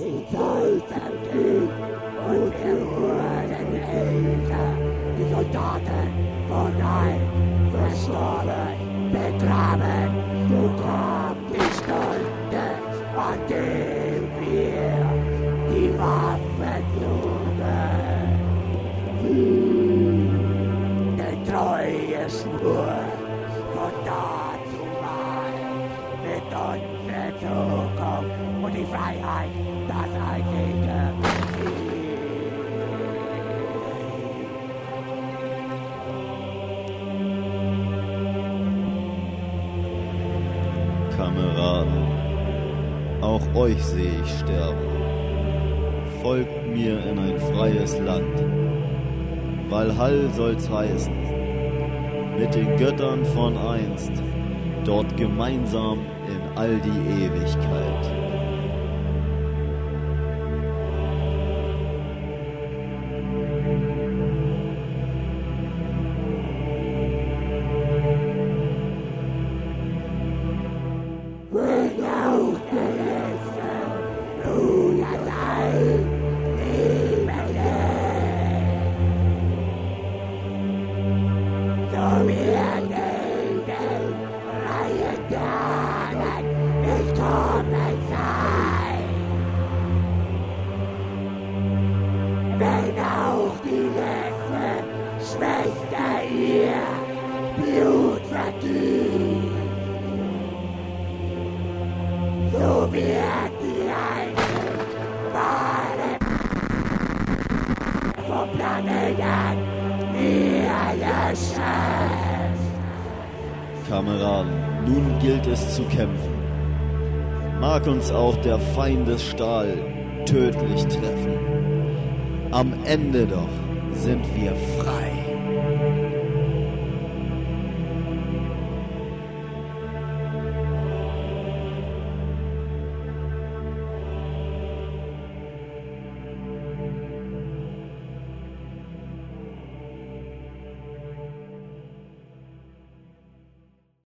Die Zeit vergeht und wir wurden älter. Die Soldaten vorbei, verstorben, begraben. So kommt die Stunde, an der wir die Waffen trugen. Der treue Schwur von dazu mal mit unserer Zukunft und die Freiheit, das einzige Ziel. Kameraden, auch euch sehe ich sterben. Folgt mir in ein freies Land. Valhall soll's heißen, mit den Göttern von einst, dort gemeinsam in all die Ewigkeit. Wenn auch die letzte Schwester ihr Blut verdient, so wird die einzig wahre vom Planeten nie erlöschen. Kameraden, nun gilt es zu kämpfen. Mag uns auch der Feindesstahl tödlich treffen. Am Ende doch sind wir frei.